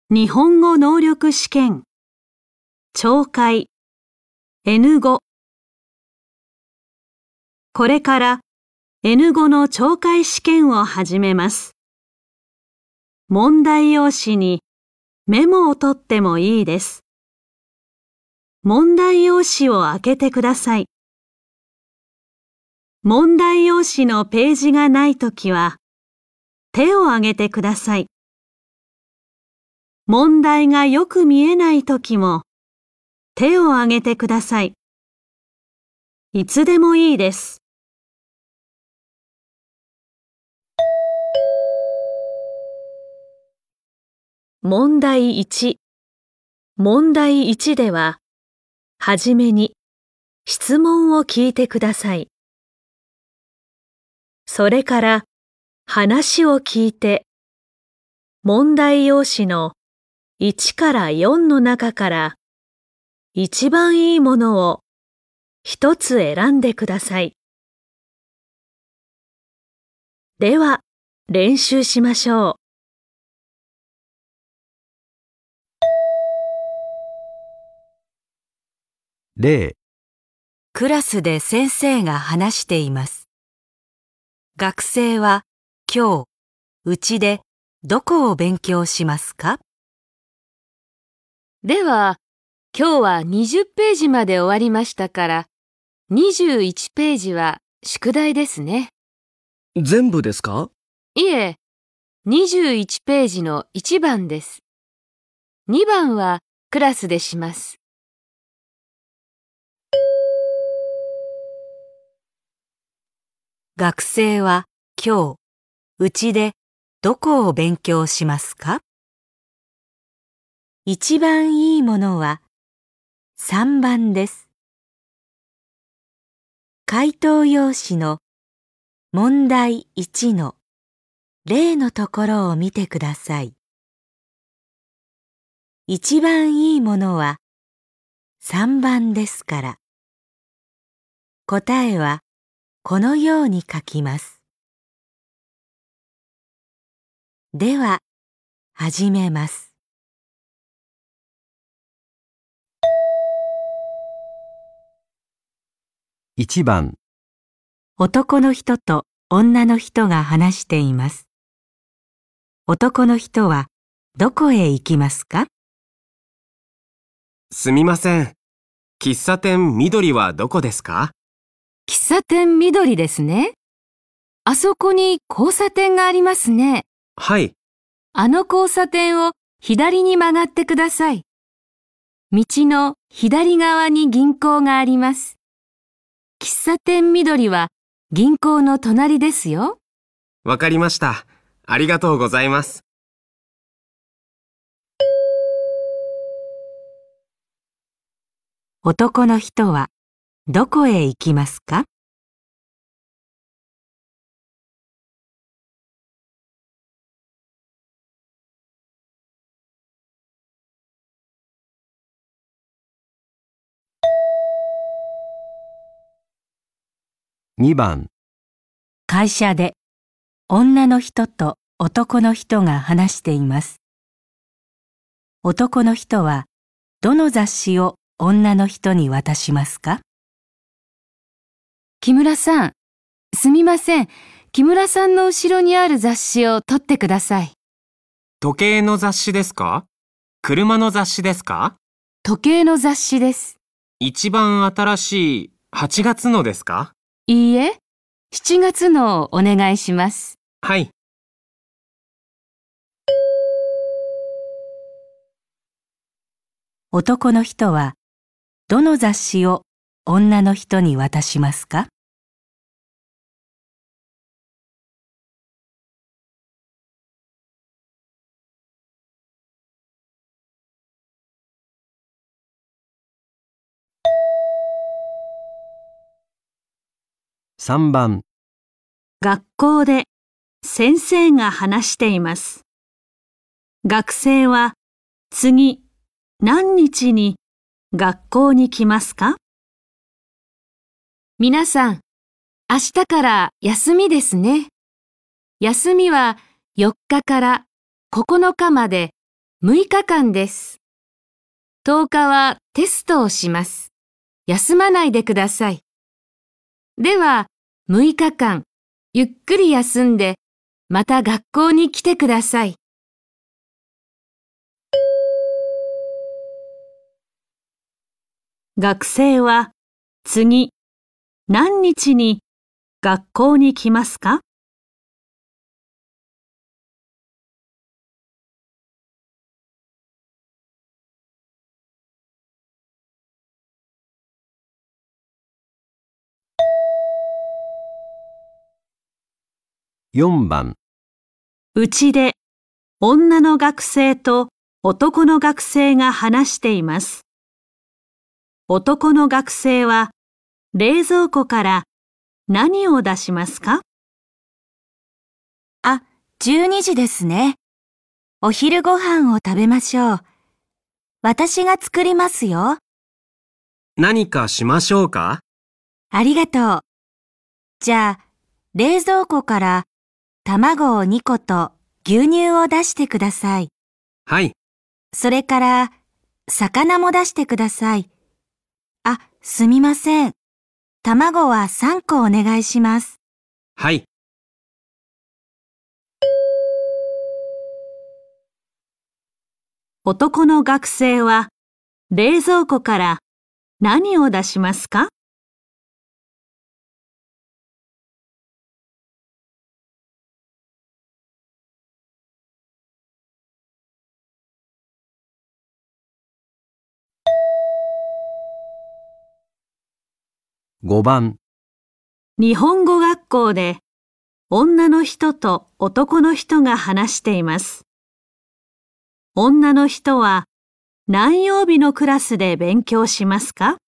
日本語能力試験聴解 N5 これから N5 の聴解試験を始めます。問題用紙にメモを取ってもいいです。問題用紙を開けてください。問題用紙のページがないときは手を挙げてください。問題がよく見えないときも手を挙げてください。いつでもいいです。問題1。問題1では、はじめに質問を聞いてください。それから話を聞いて、問題用紙の1から4の中から一番いいものを一つ選んでください。では、練習しましょう。例。 クラスで先生が話しています。学生は今日、うちでどこを勉強しますか？ では、今日は20ページまで終わりましたから、21ページは宿題ですね。 全部ですか？ いえ、21ページの1番です。2番はクラスでします。 学生は今日、うちでどこを勉強しますか？一番いいものは3番です。回答用紙の問題1の例のところを見てください。一番いいものは3番ですから、答えはこのように書きます。では、始めます。 1番。 男の人と女の人が話しています。男の人はどこへ行きますか？ すみません。喫茶店緑はどこですか？ 喫茶店緑ですね。あそこに交差点がありますね。 はい。 あの交差点を左に曲がってください。道の左側に銀行があります。喫茶店緑は銀行の隣ですよ。 わかりました。ありがとうございます。 男の人はどこへ行きますか ？2番。 会社で女の人と男の人が話しています。男の人はどの雑誌を女の人に渡しますか？ 木村さん、すみません。木村さんの後ろにある雑誌を取ってください。 時計の雑誌ですか？車の雑誌ですか？ 時計の雑誌です。 一番新しい8月のですか？ いいえ、7月のをお願いします。 はい。 男の人はどの雑誌を女の人に渡しますか？ 3番。 学校で先生が話しています。学生は次何日に学校に来ますか？ 皆さん、明日から休みですね。休みは4日から9日まで 6日間です。10日はテストをします。休まないでください。では、6日間、ゆっくり休んで、また学校に来てください。 学生は次、何日に学校に来ますか？ 4番、 うちで女の学生と男の学生が話しています。男の学生は冷蔵庫から何を出しますか？ あ、12時ですね。お昼ご飯を食べましょう。私が作りますよ。 何かしましょうか？ ありがとう。じゃあ、冷蔵庫から卵を2個と牛乳を出してください。 はい。 それから、魚も出してください。あ、すみません。卵は3個お願いします。 はい。 男の学生は冷蔵庫から何を出しますか？ 5番、 日本語学校で女の人と男の人が話しています。女の人は何曜日のクラスで勉強しますか？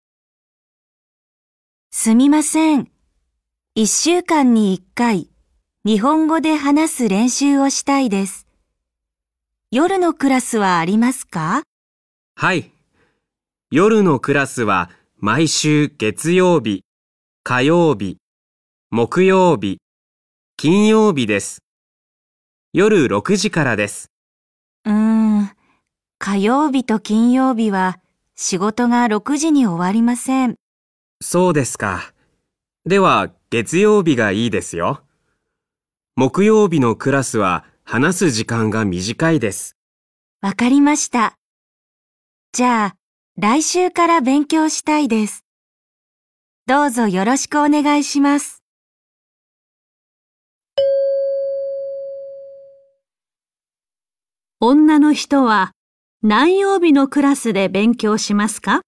すみません。1週間に1回、日本語で話す練習をしたいです。夜のクラスはありますか？ はい。夜のクラスは毎週月曜日、火曜日、木曜日、金曜日です。夜6時からです。 火曜日と金曜日は仕事が6時に終わりません。 そうですか。では月曜日がいいですよ。木曜日のクラスは話す時間が短いです。 わかりました。じゃあ、来週から勉強したいです。どうぞよろしくお願いします。 女の人は何曜日のクラスで勉強しますか？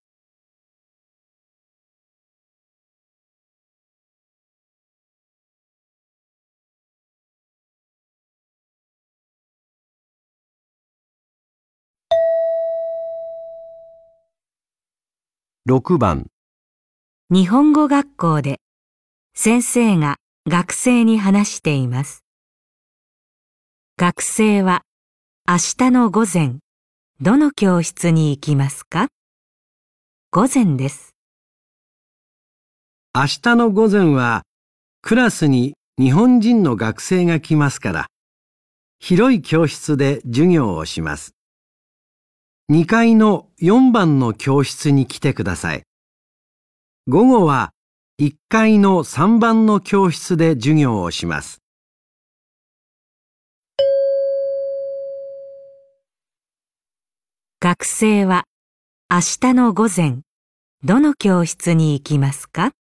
6番、 日本語学校で先生が学生に話しています。学生は明日の午前、どの教室に行きますか？午前です。 明日の午前はクラスに日本人の学生が来ますから、広い教室で授業をします。2階の4番の教室に来てください。午後は1階の3番の教室で授業をします。 学生は明日の午前、どの教室に行きますか？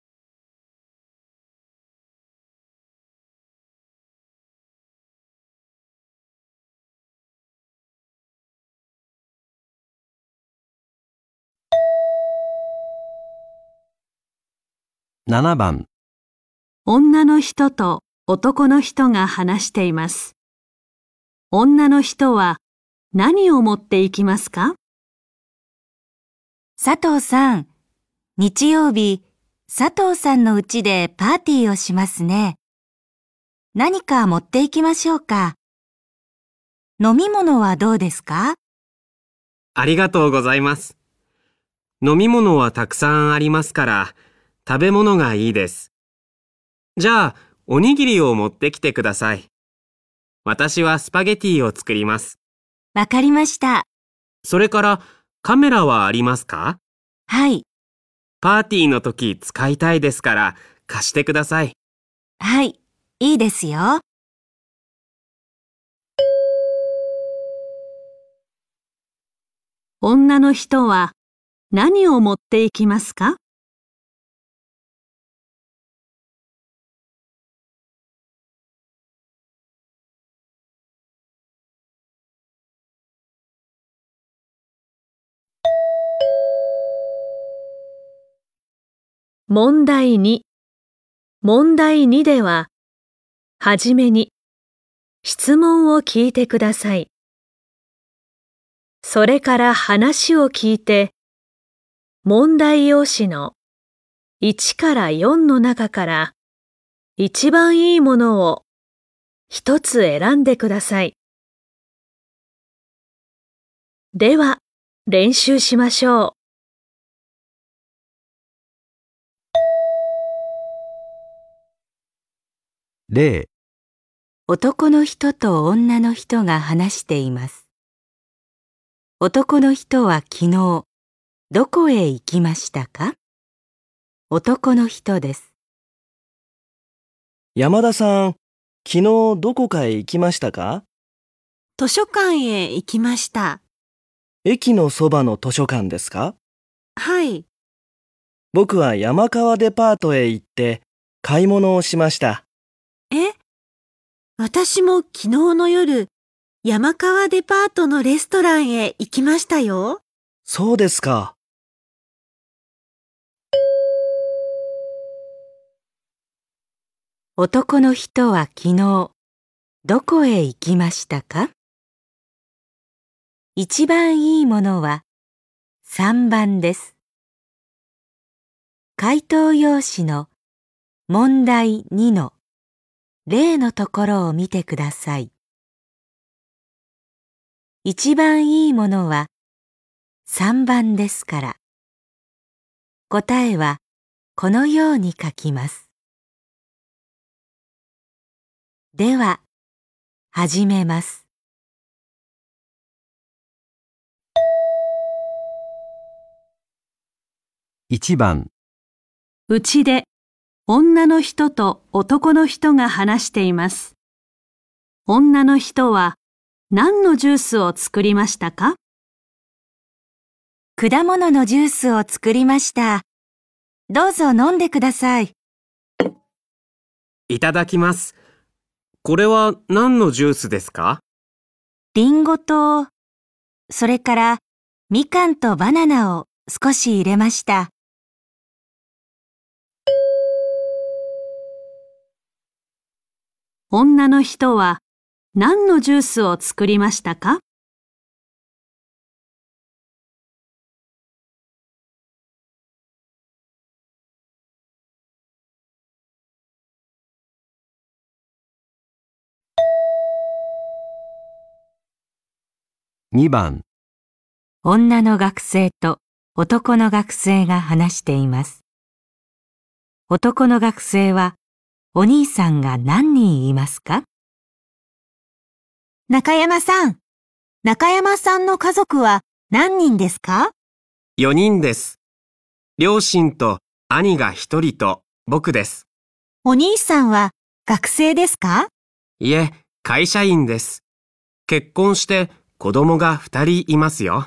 7番、 女の人と男の人が話しています。女の人は何を持っていきますか？ 佐藤さん、日曜日、佐藤さんの家でパーティーをしますね。何か持っていきましょうか。飲み物はどうですか？ ありがとうございます。飲み物はたくさんありますから、食べ物がいいです。じゃあ、おにぎりを持ってきてください。私はスパゲティを作ります。 わかりました。 それからカメラはありますか？ はい。 パーティーの時使いたいですから貸してください。 はい、いいですよ。 女の人は何を持っていきますか？問題2。問題2では、はじめに質問を聞いてください。それから話を聞いて、問題用紙の1から4の中から一番いいものを一つ選んでください。では、練習しましょう。 0、 男の人と女の人が話しています。男の人は昨日、どこへ行きましたか？男の人です。 山田さん、昨日どこかへ行きましたか？ 図書館へ行きました。 駅のそばの図書館ですか？ はい。 僕は山川デパートへ行って買い物をしました。 私も昨日の夜、山川デパートのレストランへ行きましたよ。 そうですか。 男の人は昨日、どこへ行きましたか？一番いいものは3番です。回答用紙の問題2の例のところを見てください。一番いいものは3番ですから、答えはこのように書きます。では、始めます。 1番、 うちで女の人と男の人が話しています。女の人は何のジュースを作りましたか？ 果物のジュースを作りました。どうぞ飲んでください。 いただきます。これは何のジュースですか？ リンゴと、それからみかんとバナナを少し入れました。 女の人は何のジュースを作りましたか？ 2番、 女の学生と男の学生が話しています。男の学生はお兄さんが何人いますか？ 中山さんの家族は何人ですか 4人です。両親と兄が1人と僕です。 お兄さんは学生ですか？ いえ、会社員です。結婚して子供が2人いますよ。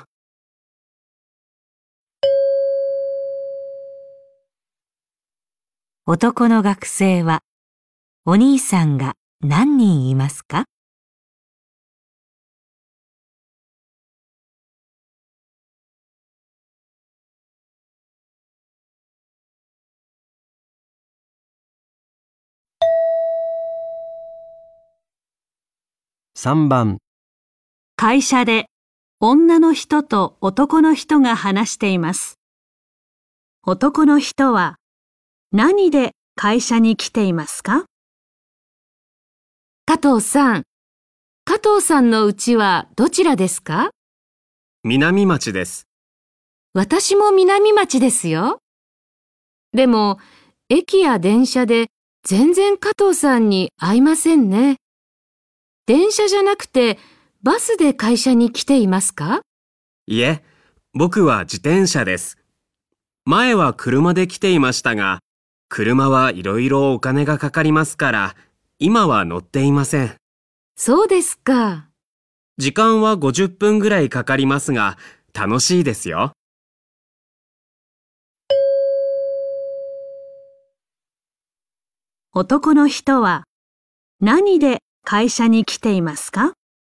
男の学生はお兄さんが何人いますか？ 3番、 会社で女の人と男の人が話しています。男の人は何で会社に来ていますか？ 加藤さんの家はどちらですか？ 南町です。 私も南町ですよ。でも、駅や電車で全然加藤さんに会いませんね。電車じゃなくてバスで会社に来ていますか？ いえ、僕は自転車です。前は車で来ていましたが、車はいろいろお金がかかりますから、今は乗っていません。 そうですか。 時間は50分ぐらいかかりますが、楽しいですよ。 男の人は何で会社に来ていますか？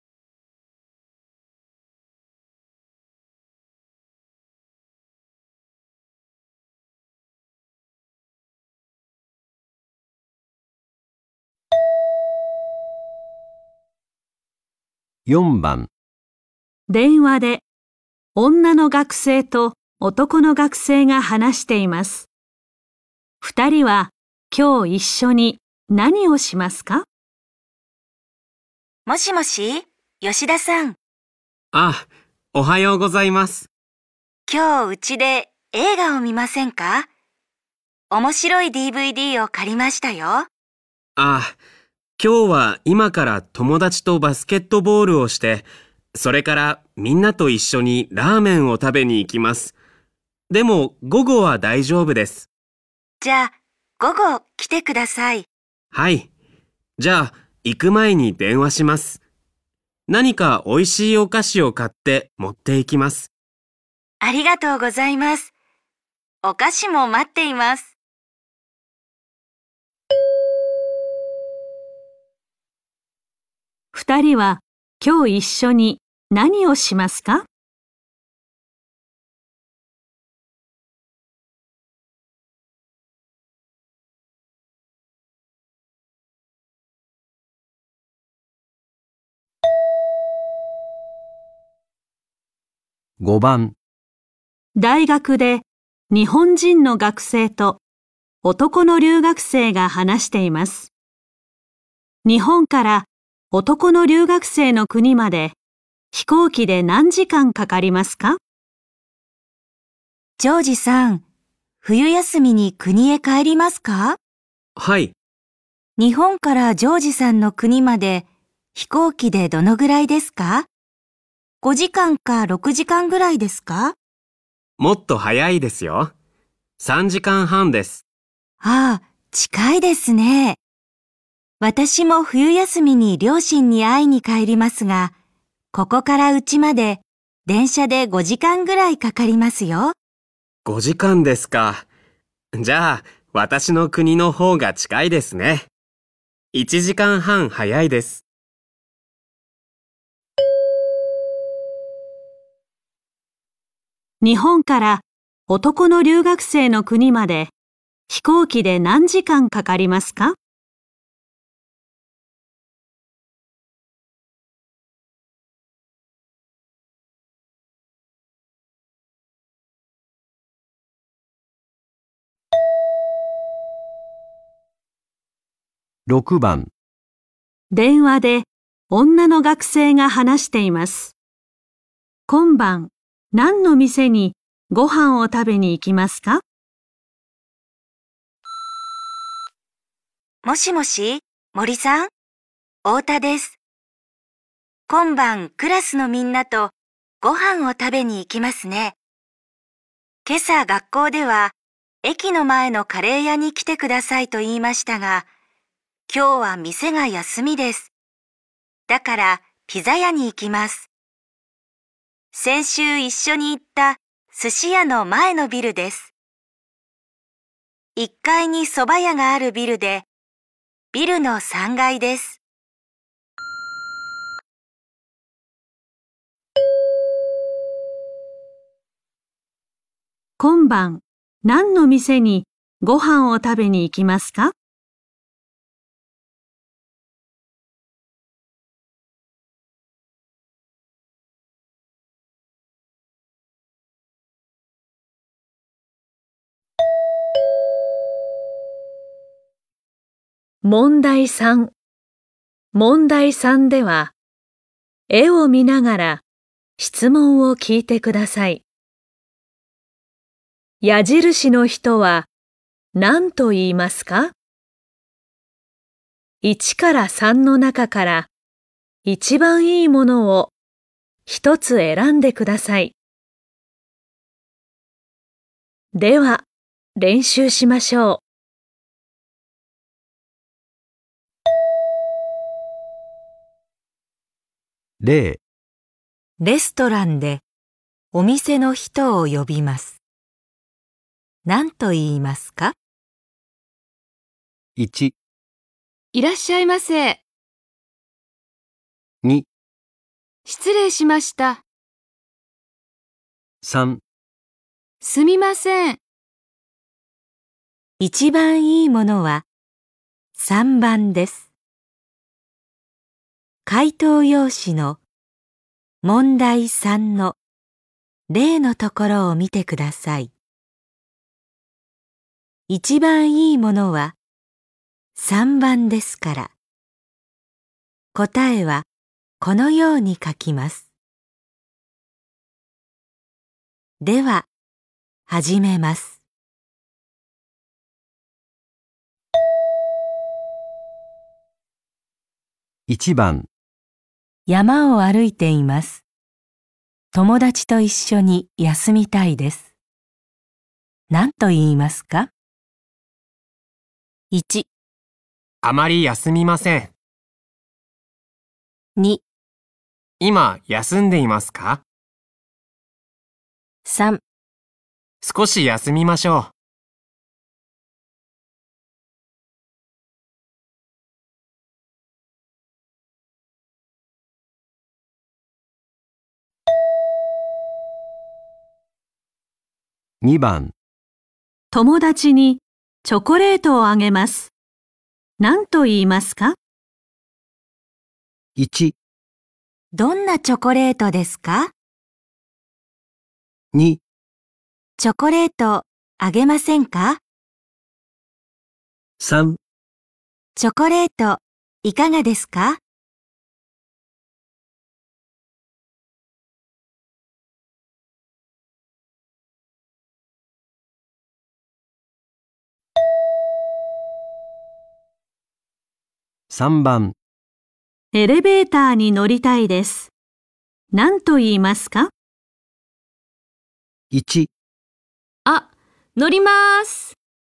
4番、 電話で女の学生と男の学生が話しています。二人は今日一緒に何をしますか？ もしもし、吉田さん。 あ、おはようございます。 今日うちで映画を見ませんか？面白い DVD を借りましたよ。 あ、今日は今から友達とバスケットボールをして、それからみんなと一緒にラーメンを食べに行きます。でも午後は大丈夫です。 じゃあ、午後来てください。 はい。じゃあ、行く前に電話します。何か美味しいお菓子を買って持って行きます。 ありがとうございます。お菓子も待っています。 二人は今日一緒に何をしますか？ 5番、 大学で日本人の学生と男の留学生が話しています。日本から男の留学生の国まで飛行機で何時間かかりますか？ ジョージさん、冬休みに国へ帰りますか？ はい。 日本からジョージさんの国まで飛行機でどのぐらいですか？5時間か6時間ぐらいですか？ もっと早いですよ。3時間半です。 ああ、近いですね。私も冬休みに両親に会いに帰りますが、ここから家まで電車で5時間ぐらいかかりますよ。 5時間ですか。じゃあ、私の国の方が近いですね。1時間半早いです。 日本から男の留学生の国まで飛行機で何時間かかりますか？ 6番、 電話で女の学生が話しています。今晩何の店にご飯を食べに行きますか？ もしもし、森さん？太田です。今晩クラスのみんなとご飯を食べに行きますね。今朝学校では駅の前のカレー屋に来てくださいと言いましたが、今日は店が休みです。だからピザ屋に行きます。先週一緒に行った寿司屋の前のビルです。1階に蕎麦屋があるビルで、ビルの3階です。 今晩何の店にご飯を食べに行きますか？問題3。問題3では、絵を見ながら質問を聞いてください。矢印の人は何と言いますか？1から3の中から一番いいものを一つ選んでください。では、練習しましょう。例、 レストランでお店の人を呼びます。何と言いますか？ 1、 いらっしゃいませ。 2、 失礼しました。 3、 すみません。 一番いいものは3番です。回答用紙の問題3の例のところを見てください。一番いいものは3番ですから、答えはこのように書きます。では、始めます。 1番、 山を歩いています。友達と一緒に休みたいです。何と言いますか？ 1、 あまり休みません。 2、 今休んでいますか？ 3、 少し休みましょう。 2番、 友達にチョコレートをあげます。何と言いますか？ 1、 どんなチョコレートですか？ 2、 チョコレートあげませんか？ 3、 チョコレートいかがですか？ 3番、 エレベーターに乗りたいです。何と言いますか？ 1、 あ、乗ります。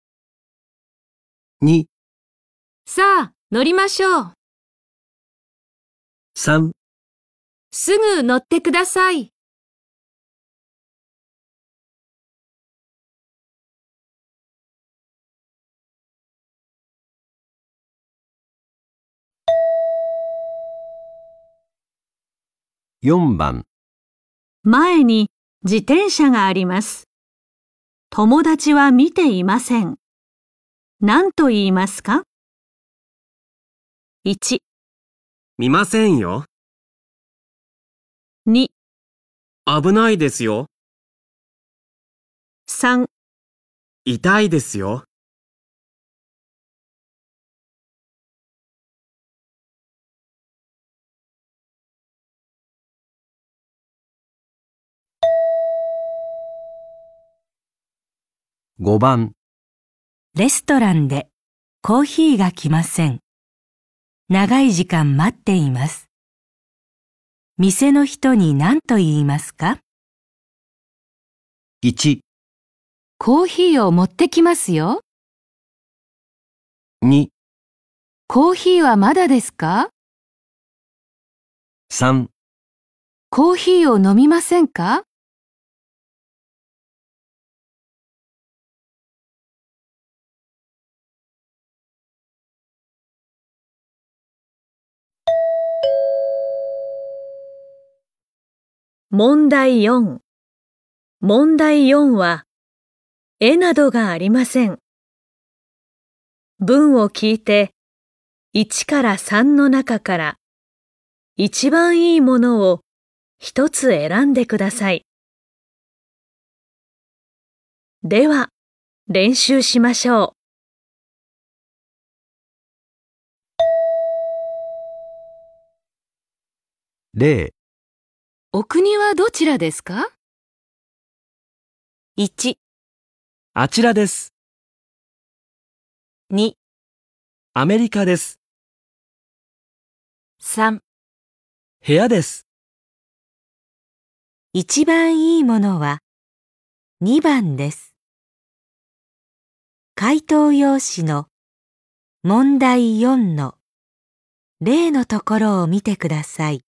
2、 さあ、乗りましょう。 3、 すぐ乗ってください。 4番、 前に自転車があります。友達は見ていません。何と言いますか？ 1、 見ませんよ。 2、 危ないですよ。 3、 痛いですよ。 5番、 レストランでコーヒーが来ません。長い時間待っています。店の人に何と言いますか？ 1、 コーヒーを持ってきますよ。 2、 コーヒーはまだですか？ 3、 コーヒーを飲みませんか？ 問題4。問題4は、絵などがありません。文を聞いて、1から3の中から、一番いいものを一つ選んでください。では、練習しましょう。例、 お国はどちらですか？ 1、 あちらです。 2、 アメリカです。 3 部屋です。 一番いいものは2番です。回答用紙の問題4の例のところを見てください。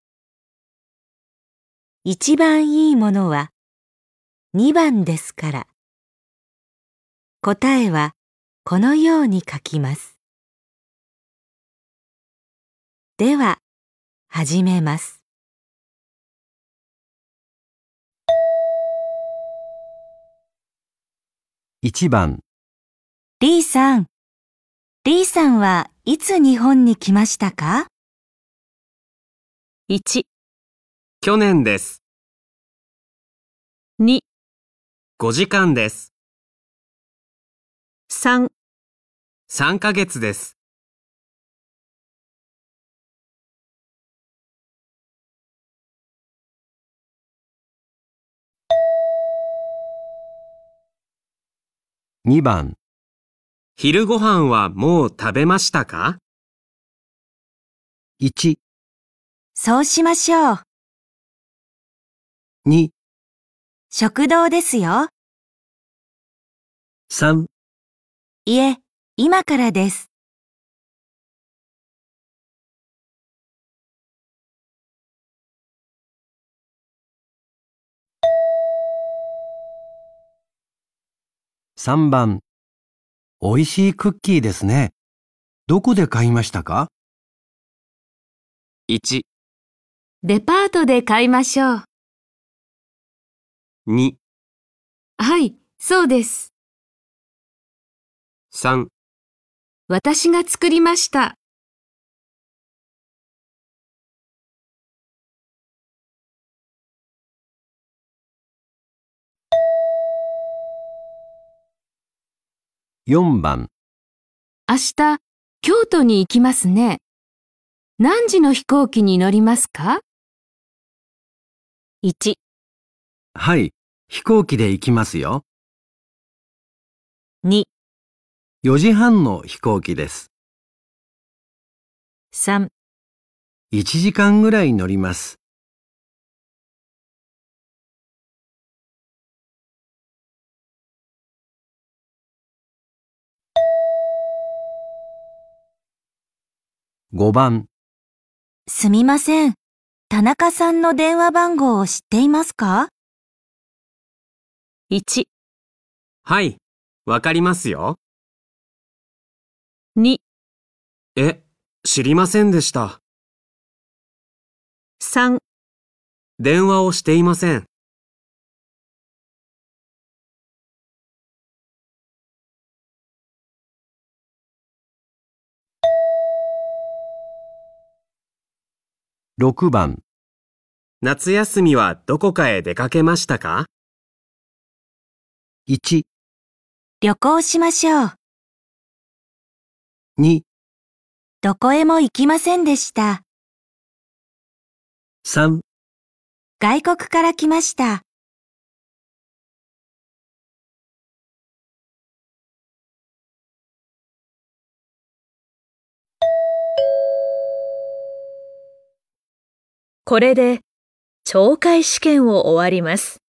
一番いいものは2番ですから、答えはこのように書きます。では、始めます。 1番、 リーさんはいつ日本に来ましたか？ 1、 去年です。 2、 5時間です。 3、 3ヶ月です。 2番、 昼ご飯はもう食べましたか？ 1、 そうしましょう。 2、 食堂ですよ。 3、 いえ、今からです。 3番、 おいしいクッキーですね。どこで買いましたか？ 1、 デパートで買いましょう。 2、 はい、そうです。 3、 私が作りました。 4番、 明日、京都に行きますね。何時の飛行機に乗りますか？ 1、 はい、飛行機で行きますよ。 2、 4時半の飛行機です。 3、 1時間ぐらい乗ります。 5番、 すみません。田中さんの電話番号を知っていますか？ 1、 はい、わかりますよ。 2、 知りませんでした。 3、 電話をしていません。 6番、 夏休みはどこかへ出かけましたか？ 1、 旅行しましょう。 2、 どこへも行きませんでした。 3、 外国から来ました。 これで懲戒試験を終わります。